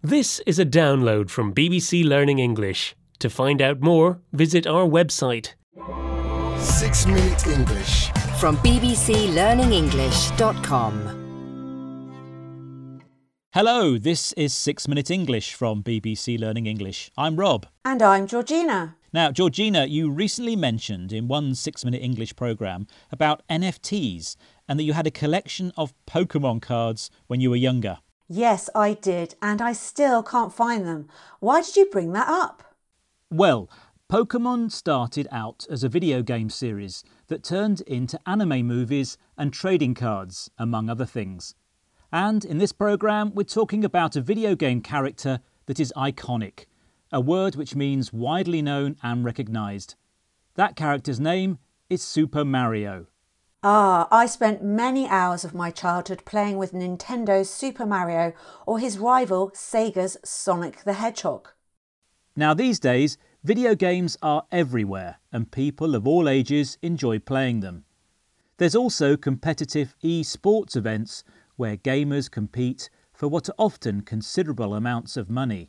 This is a download from BBC Learning English. To find out more, visit our website. 6 Minute English from bbclearningenglish.com. Hello, this is 6 Minute English from BBC Learning English. I'm Rob. And I'm Georgina. Now, Georgina, you recently mentioned in one 6 Minute English programme about NFTs and that you had a collection of Pokemon cards when you were younger. Yes, I did, and I still can't find them. Why did you bring that up? Well, Pokemon started out as a video game series that turned into anime movies and trading cards, among other things. And in this programme, we're talking about a video game character that is iconic, a word which means widely known and recognised. That character's name is Super Mario. I spent many hours of my childhood playing with Nintendo's Super Mario or his rival Sega's Sonic the Hedgehog. Now these days, video games are everywhere and people of all ages enjoy playing them. There's also competitive e-sports events where gamers compete for what are often considerable amounts of money.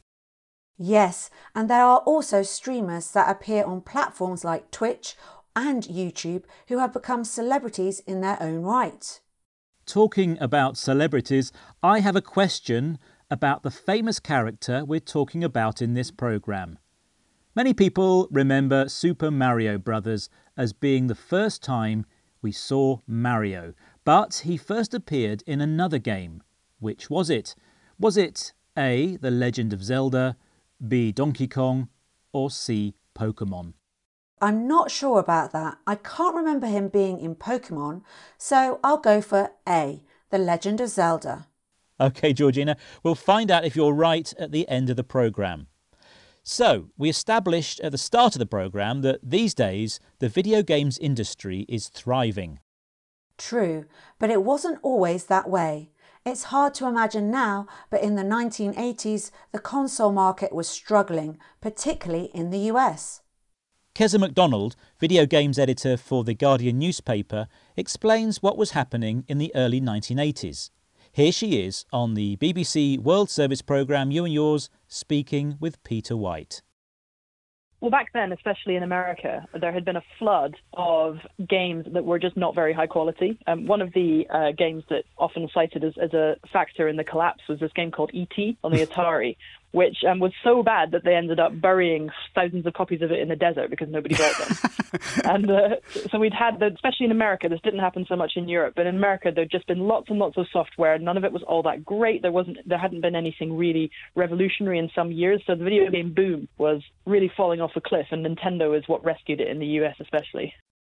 Yes, and there are also streamers that appear on platforms like Twitch and YouTube who have become celebrities in their own right. Talking about celebrities, I have a question about the famous character we're talking about in this programme. Many people remember Super Mario Brothers as being the first time we saw Mario, but he first appeared in another game. Which was it? Was it A, The Legend of Zelda, B, Donkey Kong, or C, Pokemon? I'm not sure about that. I can't remember him being in Pokemon, so I'll go for A, The Legend of Zelda. OK, Georgina, we'll find out if you're right at the end of the programme. So, we established at the start of the programme that these days the video games industry is thriving. True, but it wasn't always that way. It's hard to imagine now, but in the 1980s, the console market was struggling, particularly in the US. Keza MacDonald, video games editor for The Guardian newspaper, explains what was happening in the early 1980s. Here she is on the BBC World Service programme You and Yours, speaking with Peter White. Well, back then, especially in America, there had been a flood of games that were just not very high quality. One of the games that often cited as a factor in the collapse was this game called E.T. on the Atari, which was so bad that they ended up burying thousands of copies of it in the desert because nobody bought them. And so we'd had, especially in America, this didn't happen so much in Europe, but in America there'd just been lots and lots of software. None of it was all that great. There hadn't been anything really revolutionary in some years, so the video game boom was really falling off a cliff, and Nintendo is what rescued it in the US especially.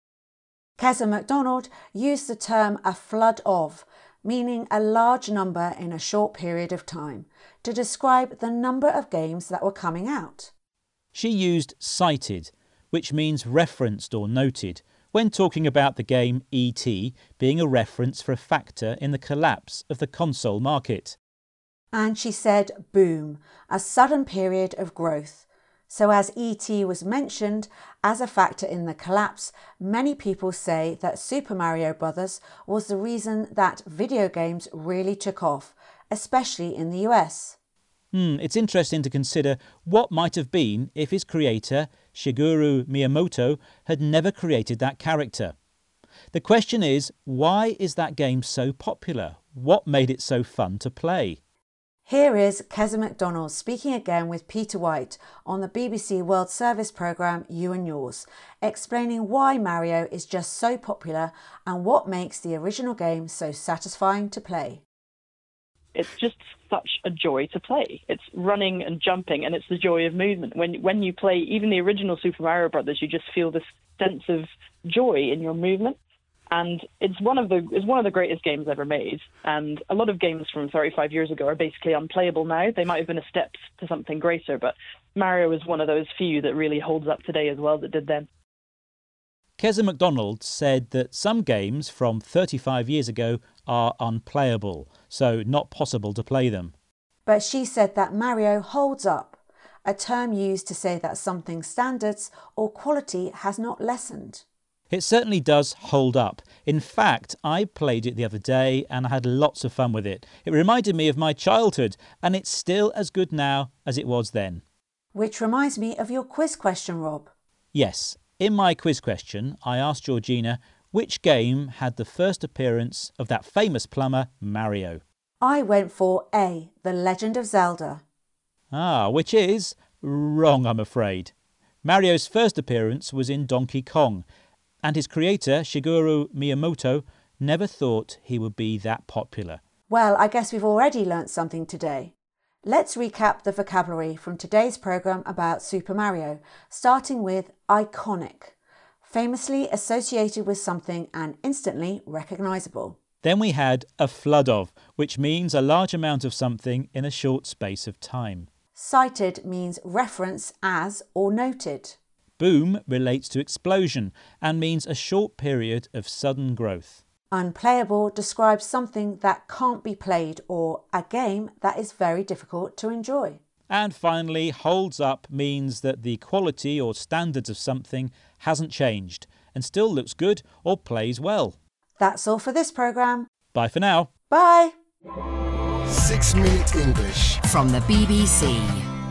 Keza MacDonald used the term a flood of, meaning a large number in a short period of time, to describe the number of games that were coming out. She used cited, which means referenced or noted, when talking about the game E.T. being a reference for a factor in the collapse of the console market. And she said boom, a sudden period of growth. So as E.T. was mentioned as a factor in the collapse, many people say that Super Mario Brothers was the reason that video games really took off, especially in the US. It's interesting to consider what might have been if his creator, Shigeru Miyamoto, had never created that character. The question is, why is that game so popular? What made it so fun to play? Here is Keza MacDonald speaking again with Peter White on the BBC World Service programme You and Yours, explaining why Mario is just so popular and what makes the original game so satisfying to play. It's just such a joy to play. It's running and jumping, and it's the joy of movement. When you play even the original Super Mario Brothers, you just feel this sense of joy in your movement. And it's one of the greatest games ever made. And a lot of games from 35 years ago are basically unplayable now. They might have been a step to something greater, but Mario is one of those few that really holds up today as well as it did then. Keza MacDonald said that some games from 35 years ago are unplayable, so not possible to play them. But she said that Mario holds up, a term used to say that something's standards or quality has not lessened. It certainly does hold up. In fact, I played it the other day and I had lots of fun with it. It reminded me of my childhood and it's still as good now as it was then. Which reminds me of your quiz question, Rob. Yes, in my quiz question, I asked Georgina which game had the first appearance of that famous plumber, Mario. I went for A, The Legend of Zelda. Which is wrong, I'm afraid. Mario's first appearance was in Donkey Kong, and his creator, Shigeru Miyamoto, never thought he would be that popular. Well, I guess we've already learnt something today. Let's recap the vocabulary from today's programme about Super Mario, starting with iconic, famously associated with something and instantly recognisable. Then we had a flood of, which means a large amount of something in a short space of time. Cited means reference as or noted. Boom relates to explosion and means a short period of sudden growth. Unplayable describes something that can't be played or a game that is very difficult to enjoy. And finally, holds up means that the quality or standards of something hasn't changed and still looks good or plays well. That's all for this programme. Bye for now. Bye! 6 Minute English from the BBC.